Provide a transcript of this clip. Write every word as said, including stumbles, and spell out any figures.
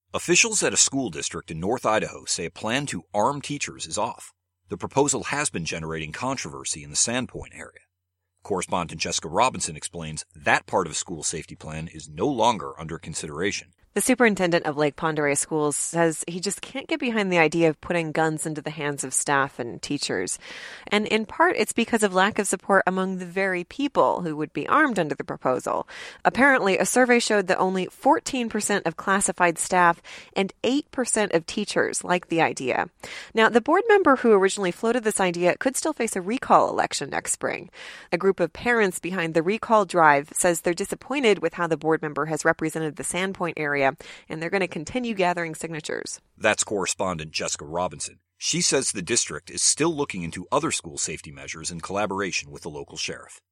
Officials at a school district in North Idaho say a plan to arm teachers is off. The proposal has been generating controversy in the Sandpoint area. Correspondent Jessica Robinson explains that part of a school safety plan is no longer under consideration. The superintendent of Lake Pend Oreille Schools says he just can't get behind the idea of putting guns into the hands of staff and teachers. And in part, it's because of lack of support among the very people who would be armed under the proposal. Apparently, a survey showed that only fourteen percent of classified staff and eight percent of teachers like the idea. Now, the board member who originally floated this idea could still face a recall election next spring. A group of parents behind the recall drive says they're disappointed with how the board member has represented the Sandpoint area, and they're going to continue gathering signatures. That's correspondent Jessica Robinson. She says the district is still looking into other school safety measures in collaboration with the local sheriff.